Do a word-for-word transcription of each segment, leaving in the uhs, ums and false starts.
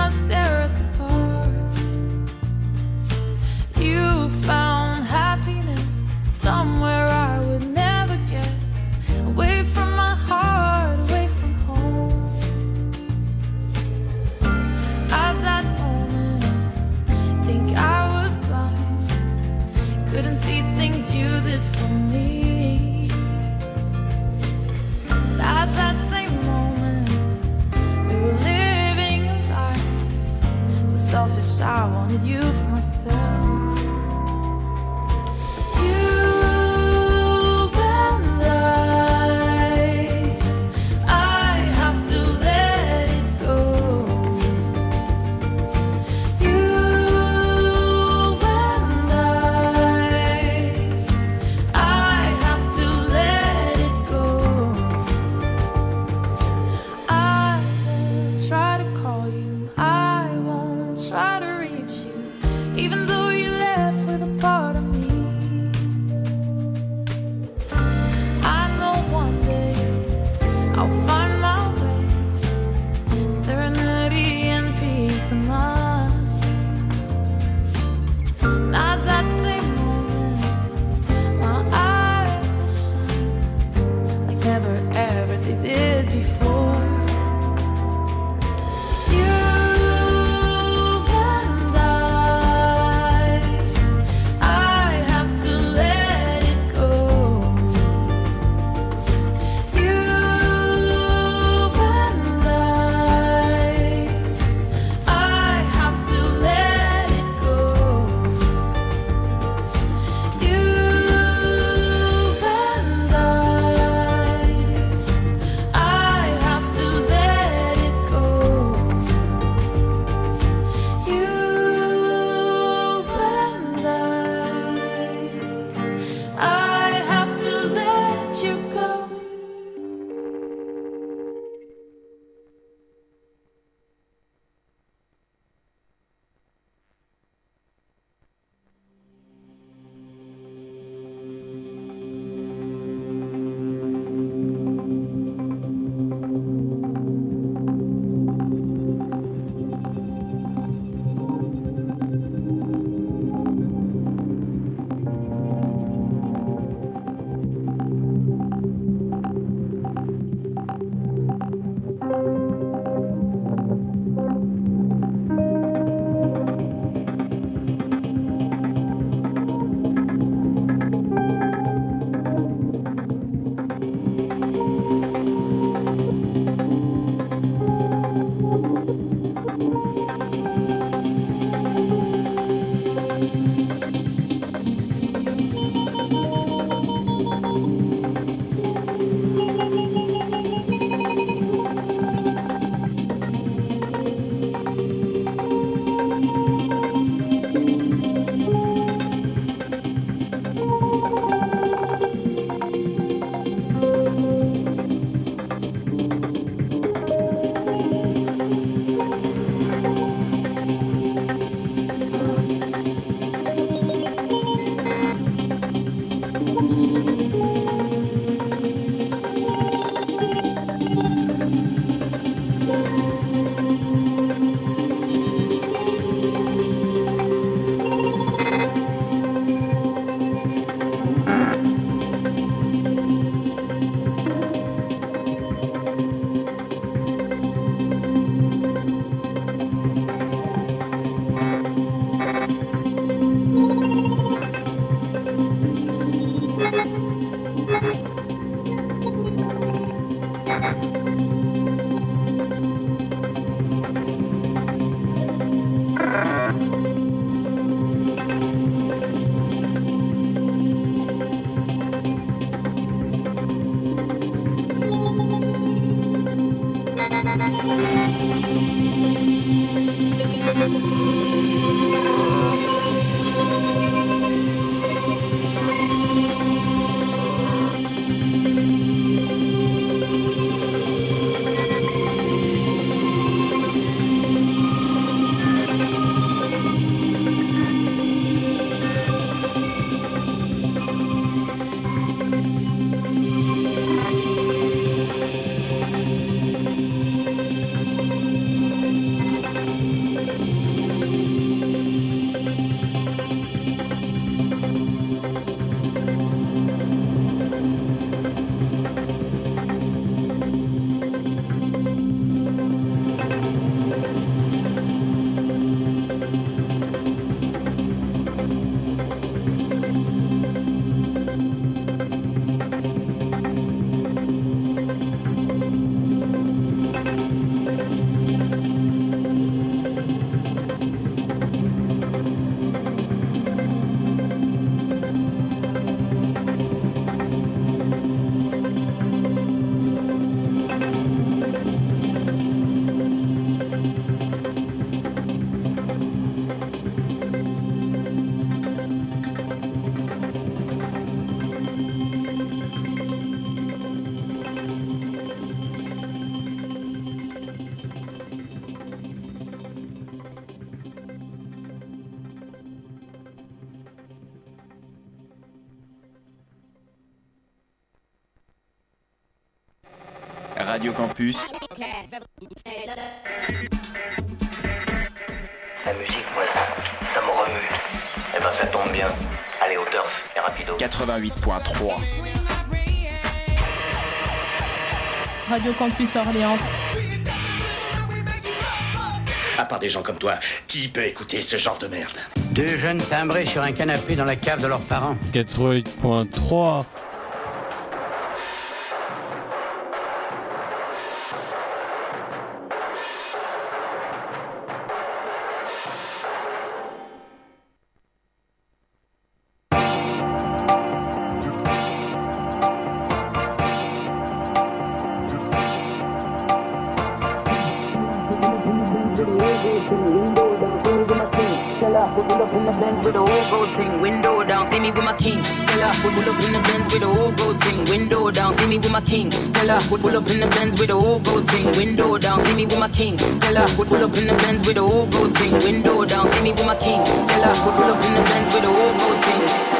must tear us apart. You found happiness somewhere I would never guess, away from my heart, away from home. At that moment, think I was blind, couldn't see things you did for me. But at that same moment, we were living a life so selfish I wanted you for myself. Radio Campus. La musique, moi, ça, ça me remue. Eh ben, ça tombe bien. Allez, au turf, et rapido. quatre-vingt-huit point trois. Radio Campus Orléans. À part des gens comme toi, qui peut écouter ce genre de merde? Deux jeunes timbrés sur un canapé dans la cave de leurs parents. quatre-vingt-huit point trois. Window down, see me with my king. Stella, pull up in the Benz with a whole gold thing. Window down, see me with my king. Stella, pull up in the Benz with a whole gold thing. Window down, see me with my king. Stella, pull up in the Benz with a whole gold thing. Window down, see me with my king. Stella, pull up in the Benz with a whole gold thing.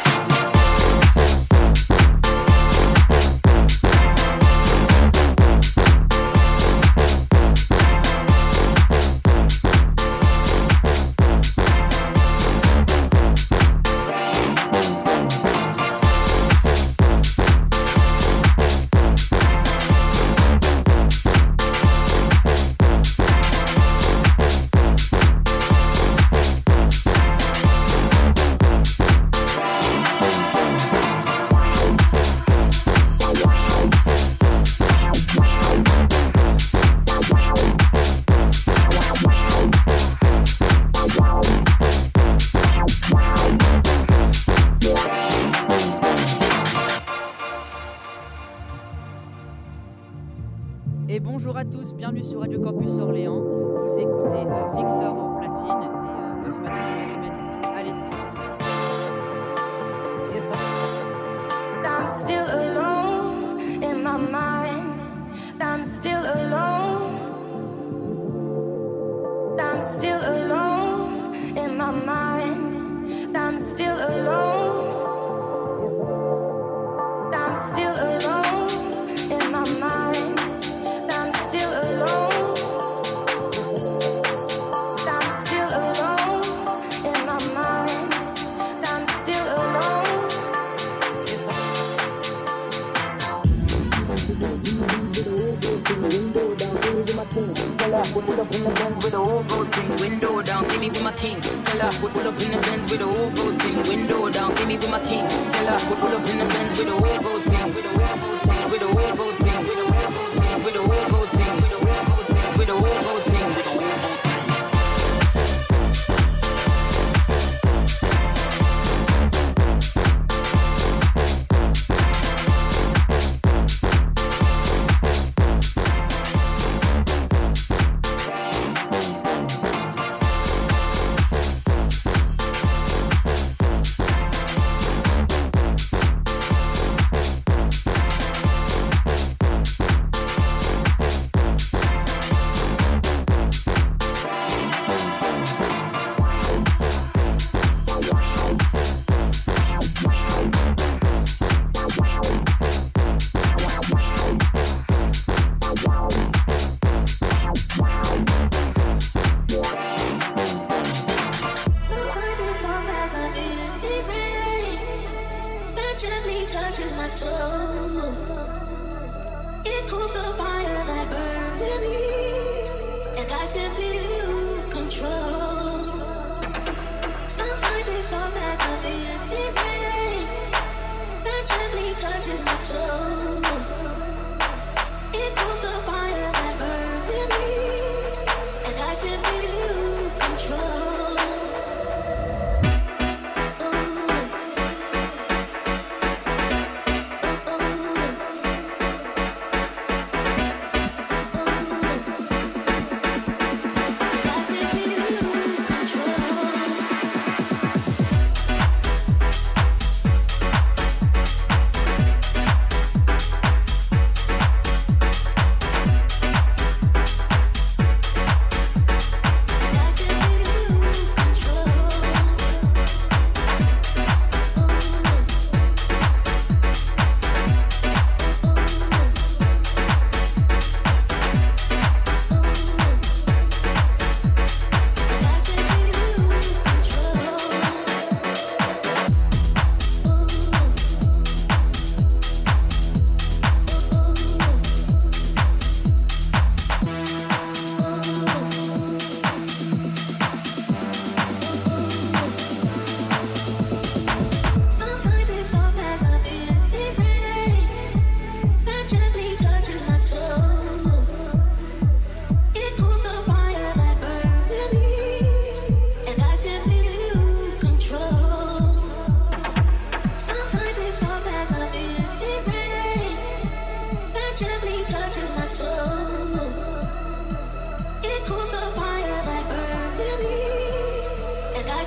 Et bonjour à tous, bienvenue sur Radio Campus Orléans. Vous écoutez euh, Victor au platine et euh, voici ma question de la semaine. Allez. I'm still alone in my mind. I'm still alone. I'm still alone in my mind. I'm still alone. I'm still alone in my mind. Pull up in the Benz with a whole gold thing. Window down, see me with my king. Stella, pull up in the Benz with a whole gold thing. Window down, see me with my king. Stella, pull up in the Benz with a whole gold thing. With a whole gold thing, with a whole gold thing, with a whole gold thing, with a whole gold thing, with a whole gold thing, with a whole gold thing, with a whole gold thing.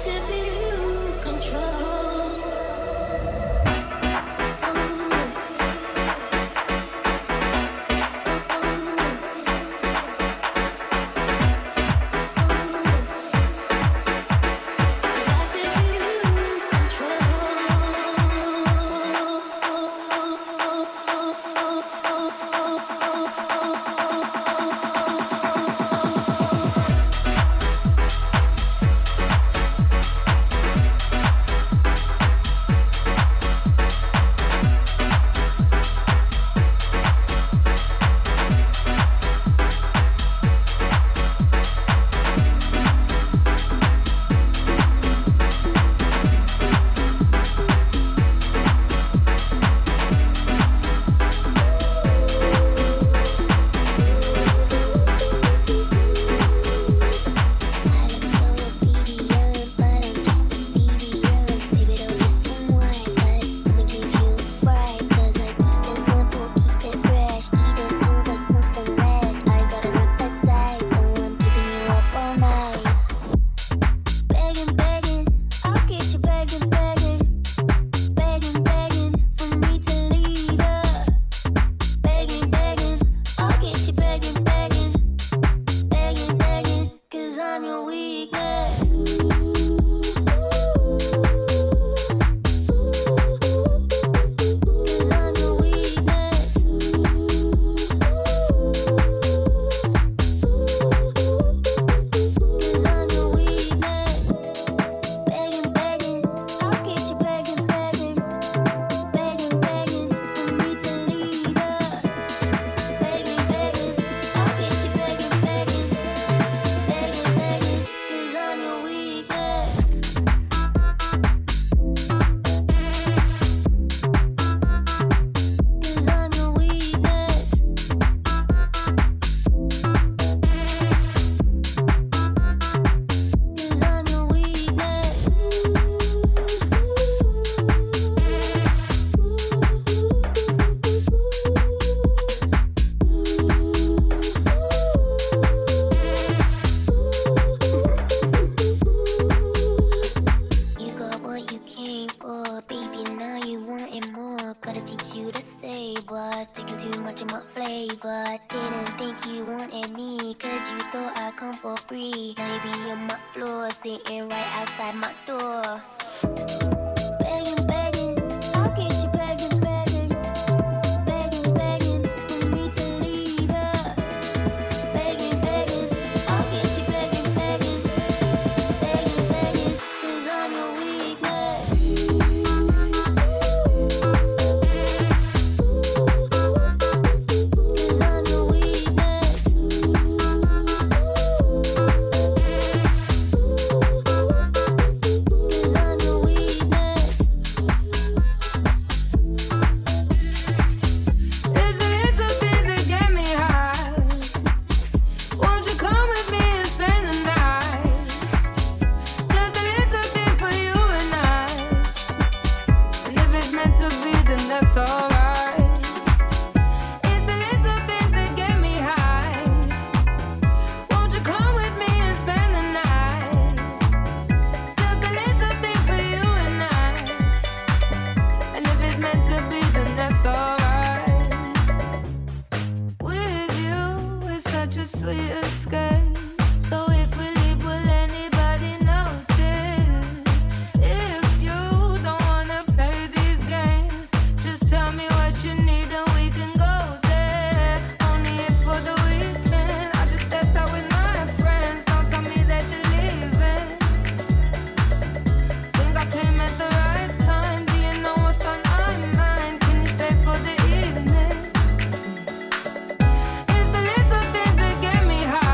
It's the little things that get me high.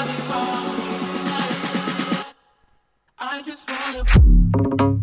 body on me tonight. I just wanna.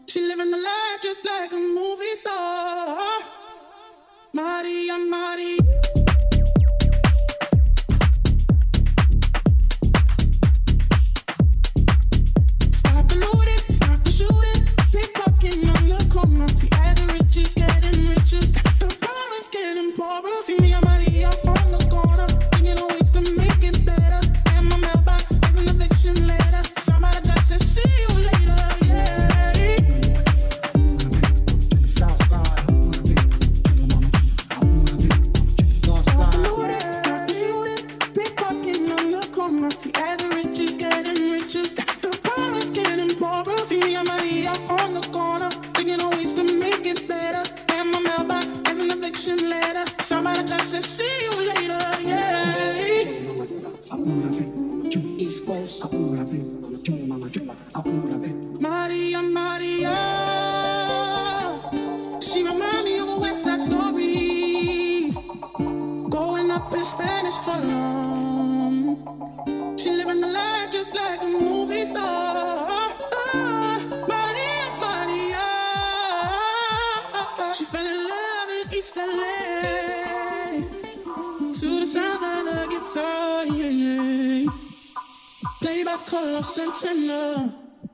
She living the life just like a movie star. Maria, Maria. Stop the looting, stop the shooting. Pickpocketing on the corner. See, all the rich is getting richer. The poor is getting poorer. See me and Maria on the corner, thinking of ways to make it better. And my mailbox is an eviction letter. Somebody just said, see you later. Somebody just said, see you later, yeah. East Coast. Maria, Maria. She remind me of a West Side Story. Growing up in Spanish Harlem. She living the life just like a movie star. Maria, Maria. She fell in love in East L A. To the sounds of the guitar, yeah, yeah. Played by Carlos Santana.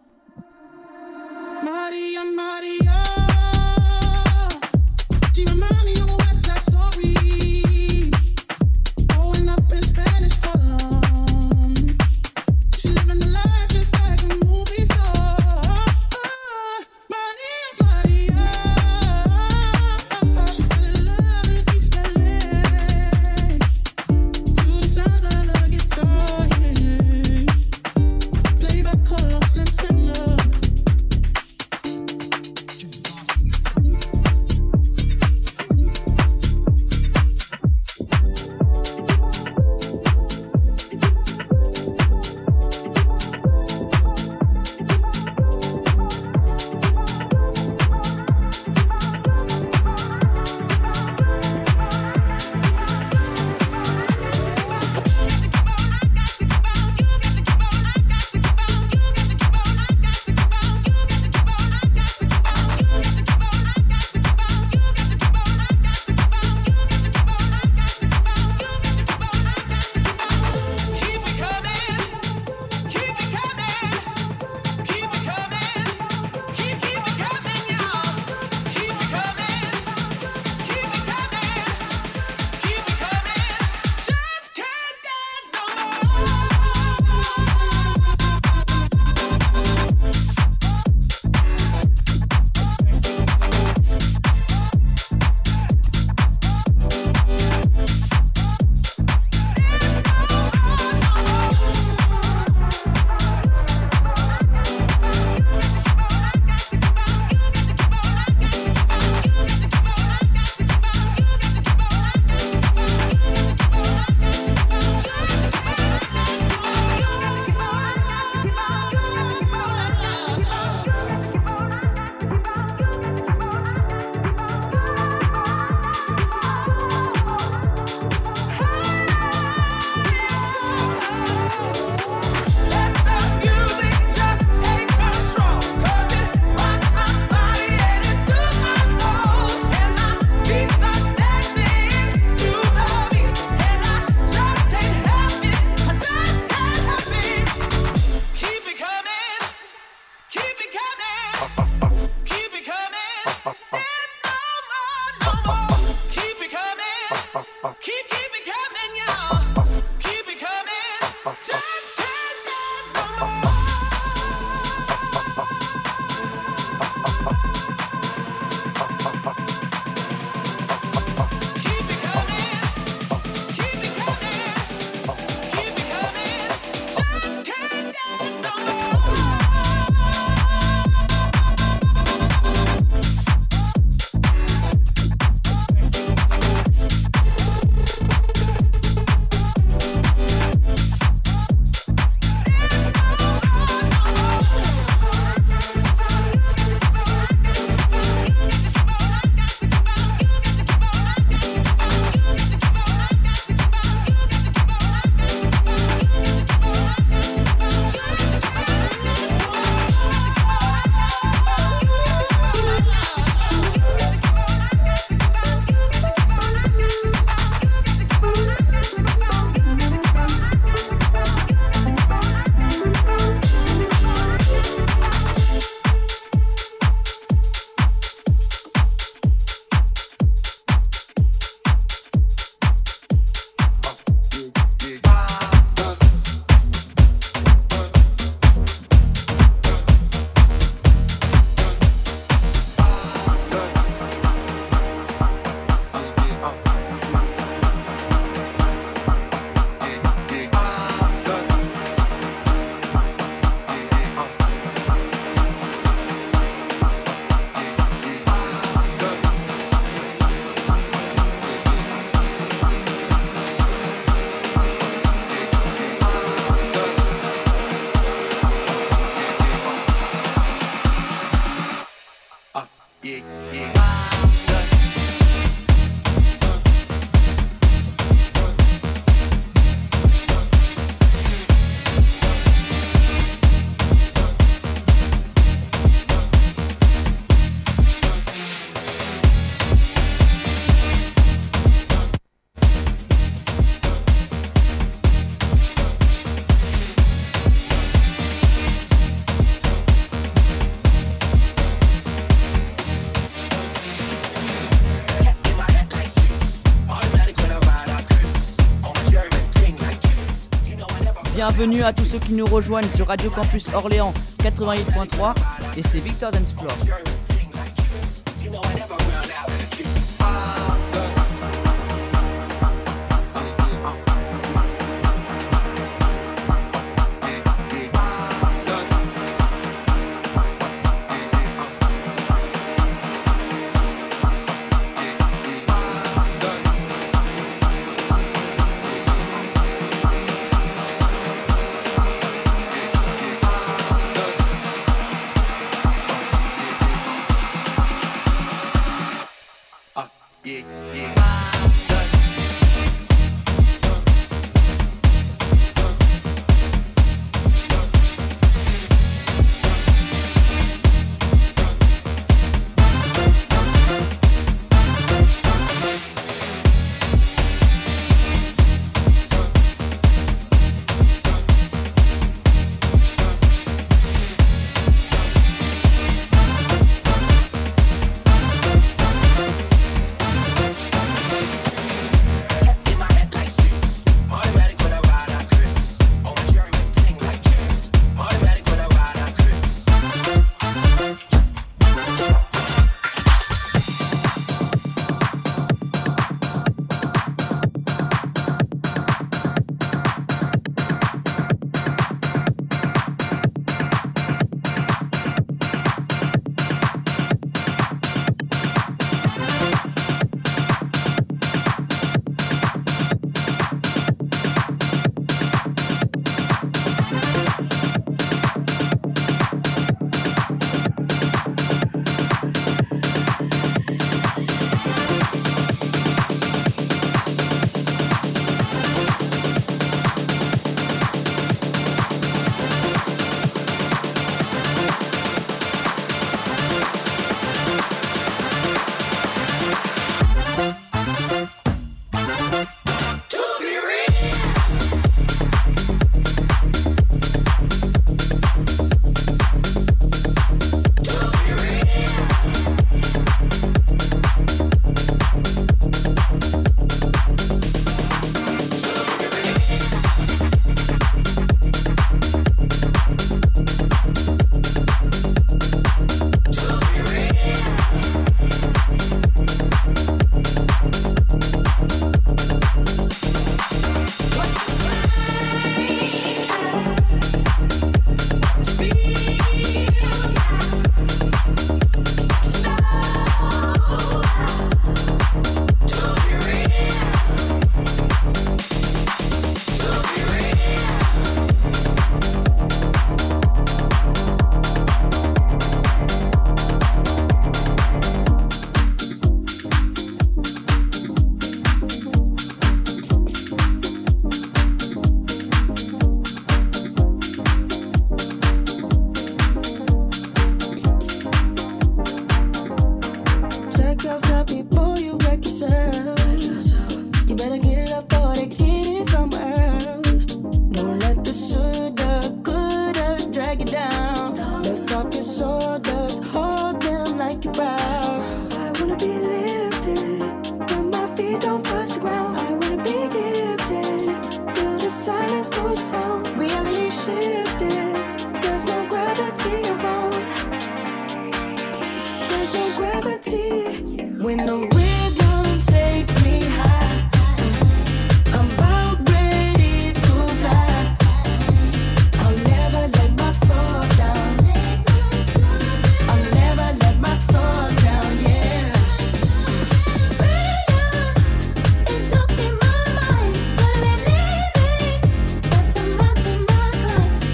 Maria, Maria. She remind me of a West Side Story. Growing up in Spanish Harlem. She living the life just like a movie star. Maria, Maria. She fell in love in East L A. Bienvenue à tous ceux qui nous rejoignent sur Radio Campus Orléans quatre-vingt-huit point trois et c'est Victor Dance Floor.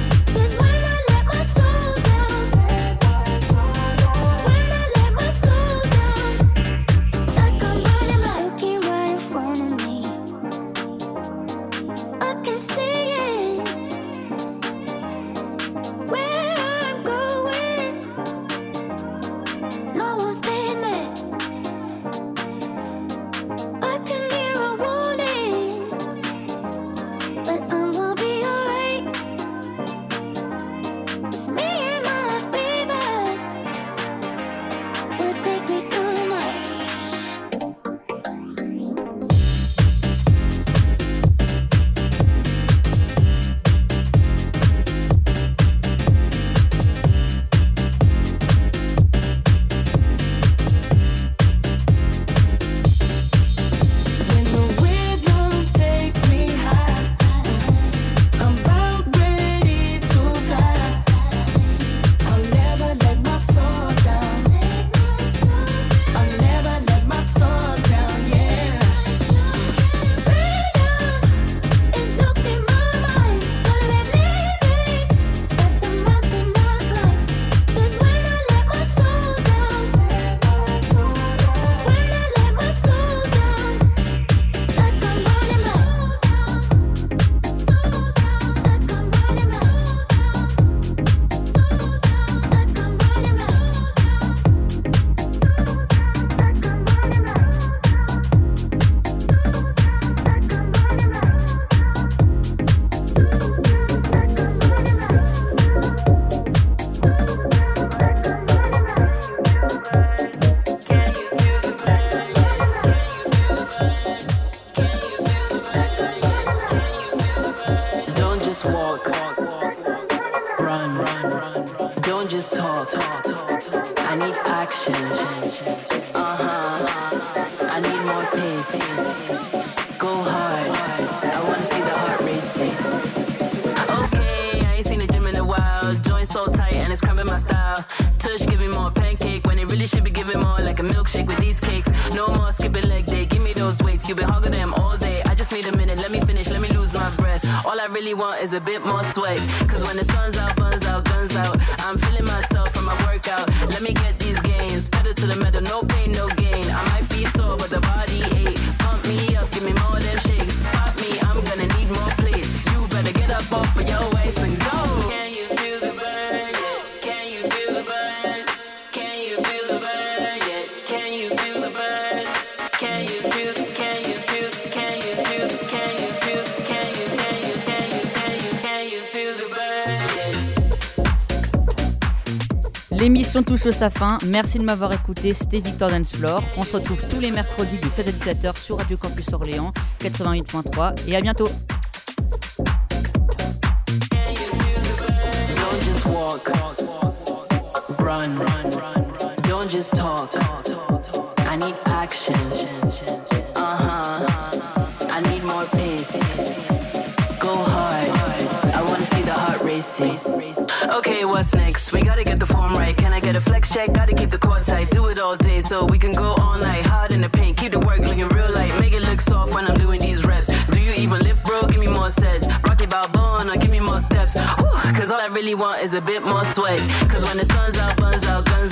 When I let my soul just talk. I need action. Uh-huh. I need more pace. Go hard. I wanna see the heart racing. Okay, I ain't seen the gym in a while. Joints so tight and it's cramping my style. Tush give me more pancake when it really should be giving more like a milkshake with these cakes. No more skipping leg day. Give me those weights. You've been hogging them all day. I just need a minute. Let me finish. Let me lose my breath. All I really want is a bit more sweat. Cause when the sun's out, buns out, guns out, I'm feeling myself from my workout. Let me get these gains. Pedal to the metal, no pain, no gain. I might be sore, but the body ache. Pump me up, give me more than shakes. Spot me, I'm gonna need more plates. You better get up off of your waist and go. Can you feel the burn yet? Can you feel the burn? Can you feel the burn yet? Can you feel the burn? Can you feel, can you feel, can you feel, can you feel, can you, can you, can you, can you, can you feel the burn yet? L'émission touche à sa fin, merci de m'avoir écouté, c'était Victor Dance Floor. On se retrouve tous les mercredis de sept à dix-sept heures sur Radio Campus Orléans quatre-vingt-huit point trois et à bientôt. Don't just walk, run, don't just talk, I need action, uh-huh, I need more pace, go hard, I wanna see the heart racing. Okay, what's next? We gotta get the form right. Can I get a flex check? Gotta keep the core tight. Do it all day so we can go all night. Hard in the paint, keep the work looking real light. Make it look soft when I'm doing these reps. Do you even lift, bro? Give me more sets. Rocky Balboa, or give me more steps. Whew, cause all I really want is a bit more sweat. Cause when the sun's out, buns out, guns